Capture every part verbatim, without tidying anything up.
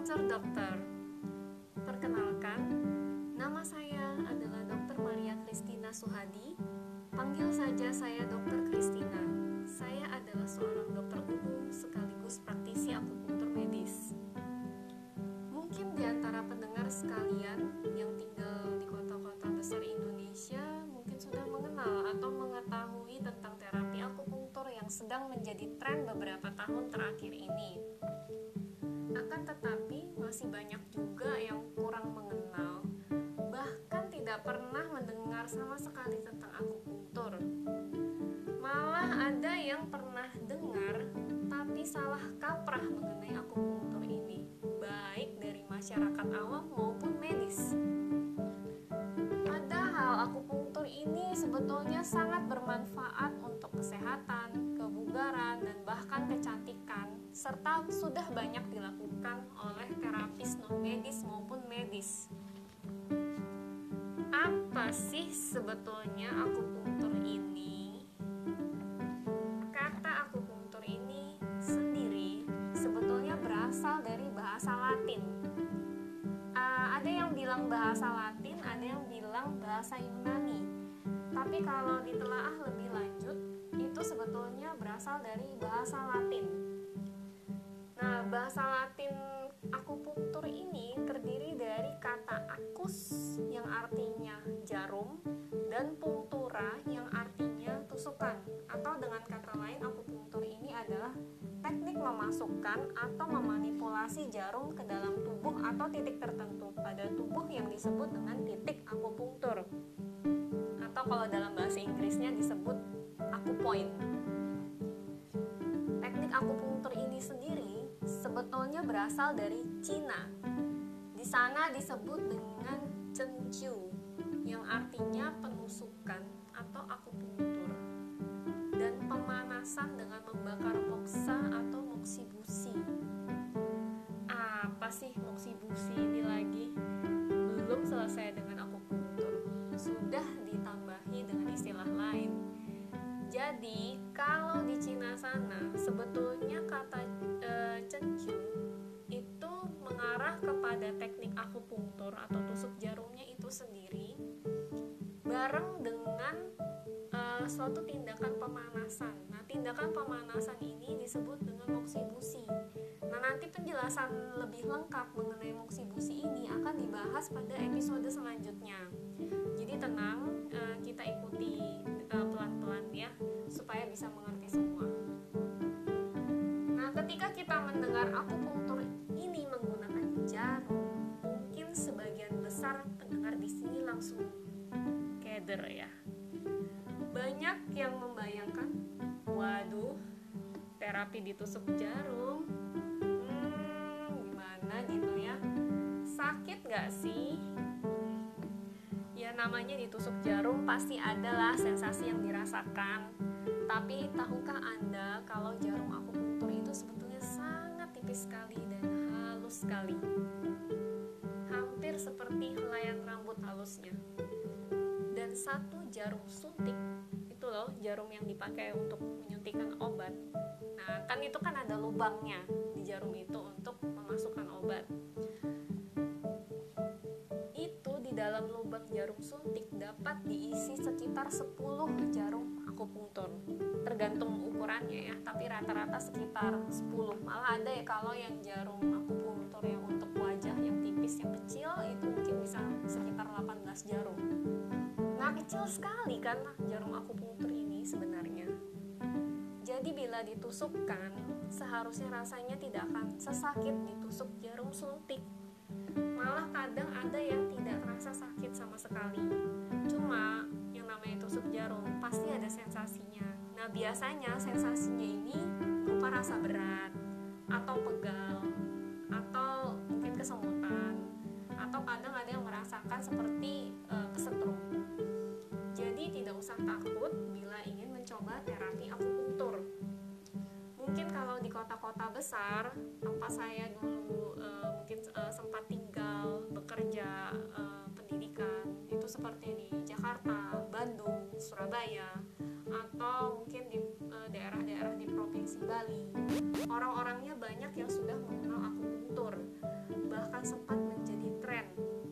Atur dokter. Perkenalkan, nama saya adalah dokter Maria Christina Suhadi. Panggil saja saya dokter Christina. Saya adalah seorang dokter umum sekaligus praktisi akupunktur medis. Mungkin di antara pendengar sekalian yang tinggal di kota-kota besar Indonesia mungkin sudah mengenal atau mengetahui tentang terapi akupunktur yang sedang menjadi tren beberapa tahun terakhir ini. Akan tetapi masih banyak juga yang kurang mengenal, bahkan tidak pernah mendengar sama sekali tentang akupunktur. Malah ada yang pernah dengar tapi salah kaprah mengenai akupunktur ini, baik dari masyarakat awam maupun medis. Padahal akupunktur ini sebetulnya sangat bermanfaat untuk kesehatan, kebugaran, dan bahkan kecantikan, serta sudah banyak dilakukan oleh terapis non-medis maupun medis. Apa sih sebetulnya akupunktur ini? Kata akupunktur ini sendiri sebetulnya berasal dari bahasa Latin. Uh, ada yang bilang bahasa Latin, ada yang bilang bahasa Yunani. Tapi kalau ditelaah lebih lanjut, itu sebetulnya berasal dari bahasa Latin. Nah, bahasa Latin akupunktur ini terdiri dari kata acus yang artinya jarum dan punctura yang artinya tusukan. Atau dengan kata lain, akupunktur ini adalah teknik memasukkan atau memanipulasi jarum ke dalam tubuh atau titik tertentu pada tubuh yang disebut dengan titik akupunktur. Atau kalau dalam bahasa Inggrisnya disebut acupoint. Teknik akupunktur ini sendiri sebetulnya berasal dari Cina. Di sana disebut dengan Zhenjiu, yang artinya penusukan atau akupunktur, dan pemanasan dengan membakar moksa atau moksibusi. Apa sih moksibusi ini lagi? Belum selesai dengan akupunktur, sudah ditambahi dengan istilah lain. Jadi kalau di Cina sana sebetulnya kata e, Zhenjiu itu mengarah kepada teknik akupunktur atau tusuk jarumnya itu sendiri bareng dengan e, suatu tindakan pemanasan. Nah, tindakan pemanasan ini disebut dengan moksibusi. Nah, nanti penjelasan lebih lengkap mengenai moksibusi ini akan dibahas pada episode selanjutnya. Jadi tenang, e, kita ikuti e, pelan-pelan ya, supaya bisa mengerti semua. Nah, ketika kita mendengar akupunktur ini menggunakan jarum, mungkin sebagian besar pendengar di sini langsung keder ya. Banyak yang membayangkan, waduh, terapi ditusuk jarum, hmm, gimana gitu ya? Sakit gak sih? Ya namanya ditusuk jarum pasti adalah sensasi yang dirasakan. Tapi tahukah Anda kalau jarum akupunktur itu sebetulnya sangat tipis sekali dan halus sekali, hampir seperti helaian rambut halusnya. Dan satu jarum suntik, itu loh jarum yang dipakai untuk menyuntikkan obat. Nah, kan itu kan ada lubangnya di jarum itu untuk memasukkan obat. Itu di dalam lubang jarum suntik dapat diisi sekitar sepuluh jarum akupunktur. Tergantung ukurannya ya, tapi rata-rata sekitar sepuluh. Malah ada ya kalau yang jarum akupunktur yang untuk wajah yang tipis, yang kecil itu mungkin bisa sekitar delapan belas jarum. Nah, kecil sekali kan jarum akupunktur ini sebenarnya. Jadi bila ditusukkan, seharusnya rasanya tidak akan sesakit ditusuk jarum suntik. Malah kadang ada yang tidak terasa sakit sama sekali. Cuma yang namanya tusuk jarum pasti ada sensasinya. Nah, biasanya sensasinya ini berupa rasa berat atau pegal atau mungkin kesemutan, atau kadang ada yang merasakan seperti e, kesetrum. Jadi tidak usah takut bila ingin mencoba terapi akupunktur. Mungkin kalau di kota-kota besar tempat saya dulu e, mungkin e, sempat tinggal, bekerja, e, pendidikan, itu seperti contohnya di Jakarta, Bandung, Surabaya, atau mungkin di uh, daerah-daerah di Provinsi Bali. Orang-orangnya banyak yang sudah mengenal akupunktur, bahkan sempat menjadi tren.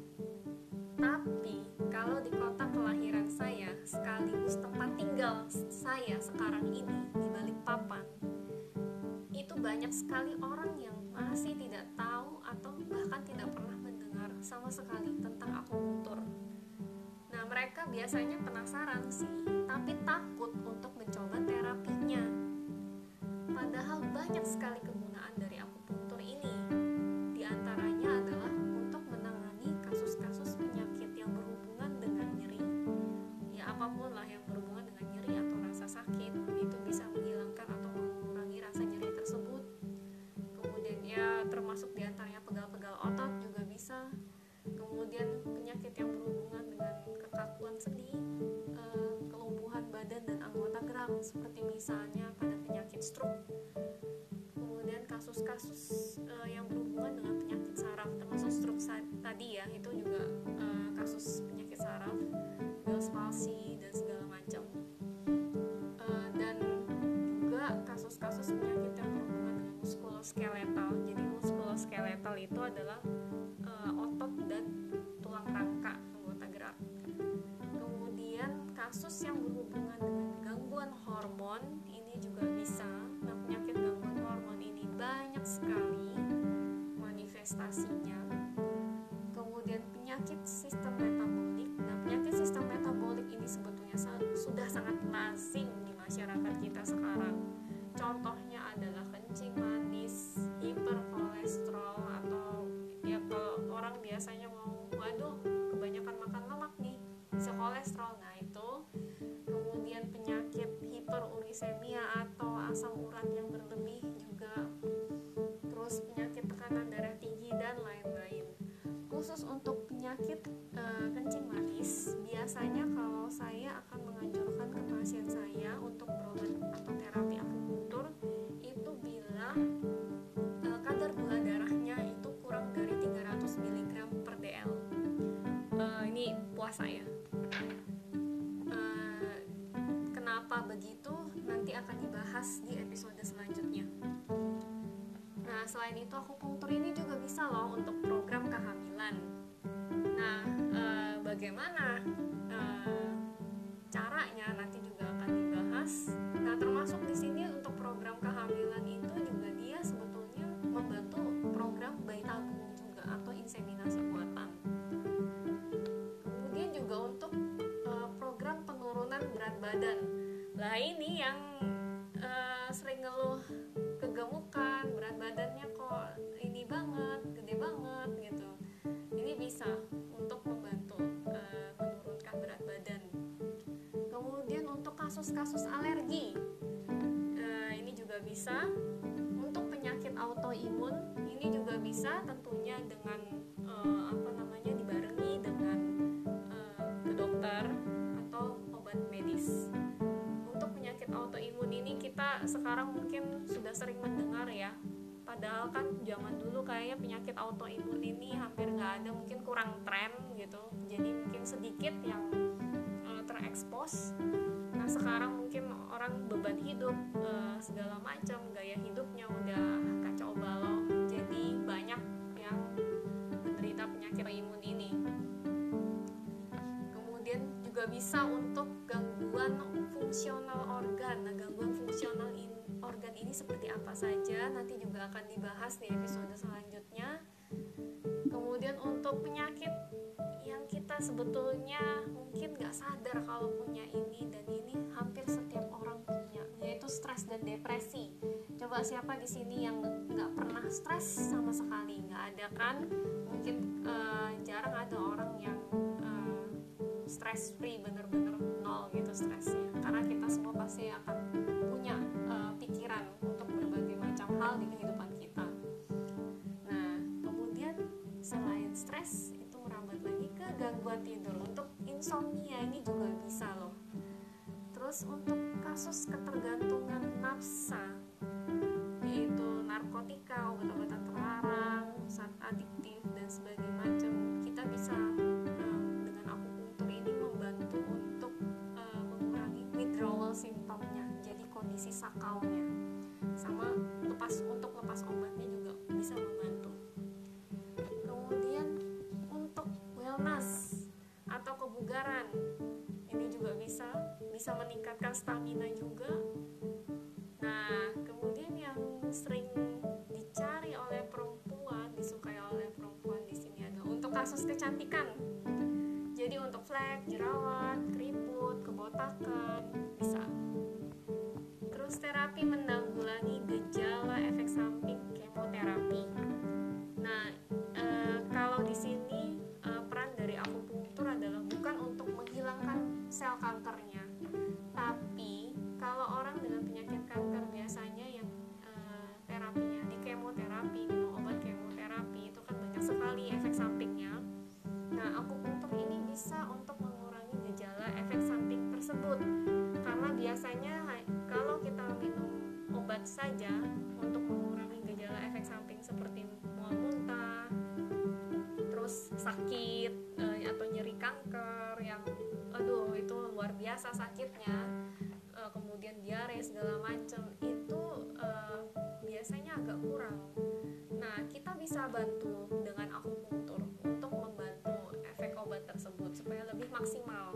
Tapi kalau di kota kelahiran saya, sekaligus tempat tinggal saya sekarang ini di Balikpapan, itu banyak sekali orang yang masih tidak tahu atau bahkan tidak pernah mendengar sama sekali tentang akupunktur. Nah, mereka biasanya penasaran sih, tapi takut untuk mencoba terapinya. Padahal banyak sekali kegunaan dari akupunktur ini. Di antaranya adalah untuk menangani kasus-kasus penyakit yang berhubungan dengan nyeri. Ya, apapun lah yang berhubungan dengan nyeri atau rasa sakit, itu bisa menghilangkan atau mengurangi rasa nyeri tersebut. Kemudian ya termasuk di antaranya pegal-pegal otot juga bisa. Kemudian penyakit yang berhubungan dengan kekakuan sendi, eh, kelumpuhan badan dan anggota gerak, seperti misalnya pada penyakit stroke. Kemudian kasus-kasus eh, yang berhubungan dengan penyakit saraf, termasuk stroke sa- tadi ya, itu juga eh, kasus penyakit saraf, Bell's palsy dan segala macam. Eh, dan juga kasus-kasus penyakit yang berhubungan dengan muskuloskeletal. Jadi muskuloskeletal itu adalah uh, otot dan tulang rangka anggota gerak. Kemudian kasus yang berhubungan dengan gangguan hormon ini juga bisa. Nah, penyakit gangguan hormon ini banyak sekali manifestasinya. Kemudian penyakit sistem metabolik. Nah, penyakit sistem metabolik ini sebetulnya sudah sangat lazim di masyarakat kita sekarang. Contohnya adalah kencing manis, hiperkolesterol, atau ya kalau orang biasanya mau, waduh kebanyakan makan lemak nih, bisa kolesterol. Nah itu. Kemudian penyakit hiperurisemia atau asam urat yang berlebih juga. Terus penyakit tekanan darah tinggi dan lain-lain. Khusus untuk penyakit e, kencing manis, biasanya kalau saya akan menganjurkan ke pasien saya untuk berobat atau terapi akupunktur itu bila e, kadar gula darahnya itu kurang dari tiga ratus miligram per dl. E, ini puasa ya. E, kenapa begitu? Nanti akan dibahas di episode selanjutnya. Nah, selain itu akupunktur ini juga bisa loh untuk program kehamilan. Nah, e, bagaimana e, caranya nanti juga akan dibahas. Nah, termasuk di sini untuk program kehamilan itu juga dia sebetulnya membantu program bayi tabung juga atau inseminasi buatan. Kemudian juga untuk e, program penurunan berat badan. Lah ini yang e, sering ngeluh kegemukan, berat badannya kok ini banget, gede banget gitu. Ini bisa untuk membantu e, menurunkan berat badan. Kemudian untuk kasus-kasus alergi, e, ini juga bisa. Untuk penyakit autoimun, ini juga bisa tentunya dengan e, apa namanya dibarengi dengan e, ke dokter atau obat medis. Untuk penyakit autoimun ini kita sekarang mungkin sudah sering mendengar ya. Padahal kan zaman dulu kayaknya penyakit autoimun ini hampir nggak ada, mungkin kurang tren gitu. Jadi mungkin sedikit yang uh, terekspos. Nah sekarang mungkin orang beban hidup uh, segala macam, gaya hidupnya udah kacau balau. Jadi banyak yang menderita penyakit autoimun ini. Kemudian juga bisa untuk gangguan fungsional organ. Nah, gangguan fungsional in, organ ini seperti apa saja nanti juga akan dibahas di episode selanjutnya. Kemudian untuk penyakit yang kita sebetulnya mungkin gak sadar kalau punya ini, dan ini hampir setiap orang punya, yaitu stres dan depresi. Coba siapa di sini yang gak pernah stres sama sekali? Gak ada kan? Mungkin uh, jarang ada orang yang uh, stress free, bener-bener nol gitu stresnya, karena kita semua pasti akan punya uh, pikiran untuk berbagai macam hal di kehidupan kita. Nah kemudian selain stres itu merambat lagi ke gangguan tidur. Untuk insomnia ini juga bisa loh. Terus untuk kasus ketergantungan nafsa, yaitu narkotika, obat-obatan terlarang, zat adiktif dan sebagainya macam, kita bisa um, dengan akupunktur ini simptomnya, jadi kondisi sakalnya. Sama lepas untuk lepas obatnya juga bisa membantu. Kemudian untuk wellness atau kebugaran, ini juga bisa bisa meningkatkan stamina juga. Nah, kemudian yang sering dicari oleh perempuan, disukai oleh perempuan di sini adalah untuk kasus kecantikan. Jadi untuk flek, jerawat, keriput, kebotakan bisa. Terus terapi menanggulangi gejala efek samping kemoterapi. Nah, e, kalau di sini e, peran dari akupunktur adalah bukan untuk menghilangkan sel kankernya, tapi kalau orang dengan penyakit kanker biasanya yang e, terapinya di kemoterapi, minum obat kemoterapi itu kan banyak sekali efek sampingnya. Nah, akupunktur ini bisa untuk mengurangi gejala efek samping tersebut, karena biasanya kalau kita minum obat saja untuk mengurangi gejala efek samping seperti mual muntah, terus sakit eh, atau nyeri kanker yang aduh itu luar biasa sakitnya, eh, kemudian diare segala macam, itu eh, biasanya agak kurang. Nah, kita bisa bantu dengan akupunktur untuk membantu efek obat tersebut supaya lebih maksimal.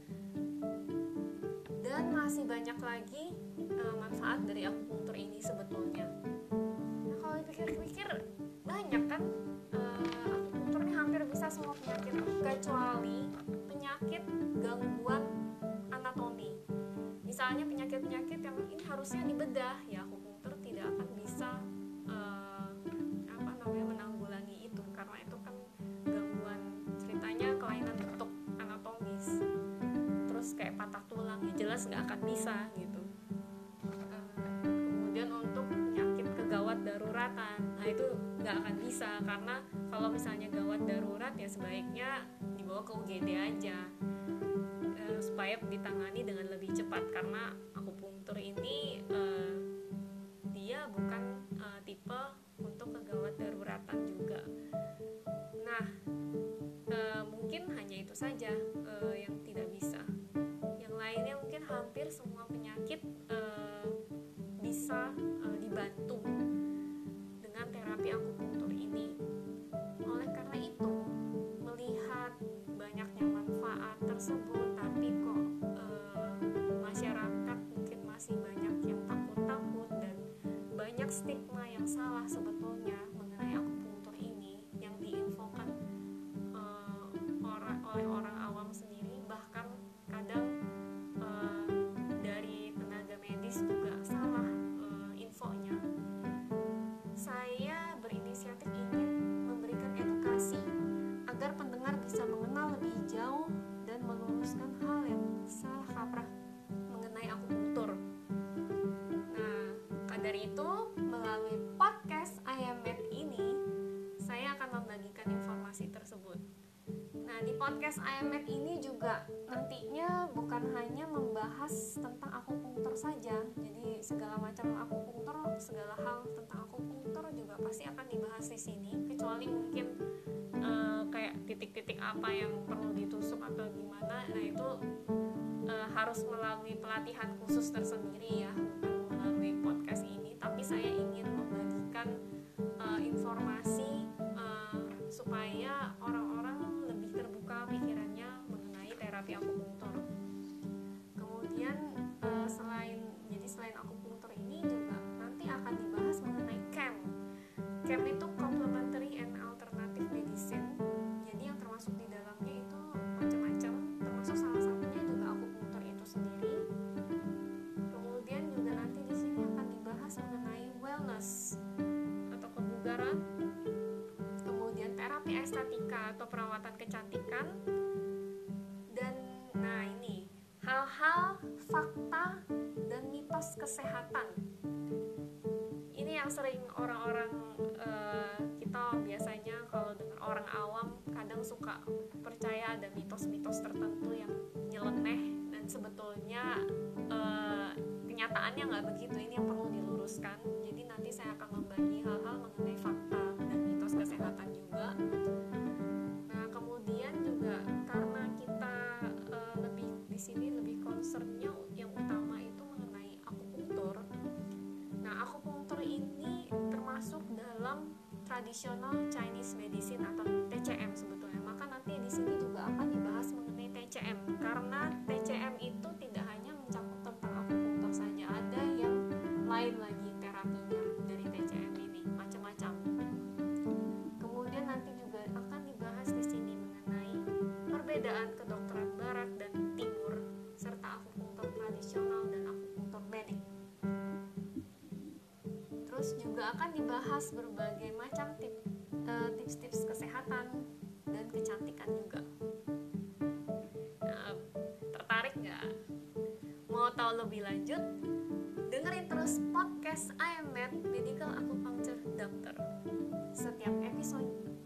Dan masih banyak lagi uh, manfaat dari akupunktur ini sebetulnya. Nah, kalau dipikir-pikir banyak kan, uh, akupunktur ini hampir bisa semua penyakit kecuali penyakit gangguan anatomi. Misalnya penyakit-penyakit yang ini harusnya dibedah, ya akupunktur tidak akan bisa uh, apa namanya menanggulangi itu, karena itu kan gangguan ceritanya kelainan bentuk anatomis. Terus kayak patah tulang ya jelas nggak akan bisa gitu. Uh, kemudian untuk penyakit kegawat daruratan, nah itu nggak akan bisa, karena kalau misalnya gawat darurat ya sebaiknya dibawa ke U G D aja uh, supaya ditangani dengan lebih cepat, karena akupunktur ini uh, dia bukan uh, tipe untuk kegawat daruratan juga. Nah, uh, mungkin hanya itu saja uh, yang tidak bisa. Yang lainnya mungkin hampir semua penyakit uh, bisa uh, dibantu dengan terapi akupunktur ini. Oleh karena itu, melihat banyaknya manfaat tersebut, tapi kok uh, masyarakat mungkin masih banyak yang takut-takut dan banyak stigma yang salah sebetulnya mengenai akupunktur ini yang diinfokan uh, orang, oleh orang awam sendiri, bahkan kadang uh, dari tenaga medis juga salah uh, infonya. Saya berinisiatif ingin memberikan edukasi agar pendengar bisa mengenal lebih jauh dan meluruskan hal yang salah kaprah mengenai akupunktur. Nah, dari itu melalui podcast I Am Med ini saya akan membagikan informasi tersebut. Nah, di podcast I Am Med ini juga nantinya bukan hanya membahas tentang akupunktur saja. Jadi segala macam akupunktur, segala hal tentang akupunktur juga pasti akan dibahas di sini, kecuali mungkin uh, kayak titik-titik apa yang perlu ditusuk atau gimana. Nah, itu uh, harus melalui pelatihan khusus tersendiri ya, bukan melalui podcast ini. Tapi saya ingin membagikan uh, informasi uh, supaya orang-orang lebih terbuka pikirannya mengenai terapi akupunktur. Kemudian uh, selain jadi selain akupunktur ini juga nanti akan dibahas mengenai C A M. C A M itu Complementary and Alternative Medicine. Jadi yang termasuk di dalamnya itu macam-macam, termasuk salah satunya juga akupunktur itu sendiri. Kemudian juga nanti di sini akan dibahas mengenai wellness atau kebugaran, kemudian terapi estetika atau perawatan kecantikan, dan nah ini hal-hal fakta dan mitos kesehatan. Ini yang sering orang-orang uh, kita biasanya kalau dengar orang awam kadang suka percaya ada mitos-mitos tertentu yang nyeleneh dan sebetulnya uh, kenyataannya nggak begitu. Ini yang perlu diluruskan. Jadi nanti saya akan membagi hal-hal mengenai fakta dan mitos kesehatan juga. Nah, kemudian juga karena kita uh, lebih di sini lebih concernnya yang utama itu Traditional Chinese Medicine atau T C M sebetulnya. Maka nanti di sini juga akan dibahas mengenai T C M, karena T C M itu tidak hanya mencakup tentang akupunktur saja, ada yang lain lagi terapinya dari T C M ini, macam-macam. Kemudian nanti juga akan dibahas di sini mengenai perbedaan kedokteran barat dan timur, serta akupunktur tradisional dan akupunktur medik. Terus juga akan dibahas berbagai macam tip, uh, tips-tips kesehatan dan kecantikan juga. Nah, tertarik nggak? Mau tahu lebih lanjut? Dengerin terus podcast I am Med Medical Acupuncture Doctor. Setiap episode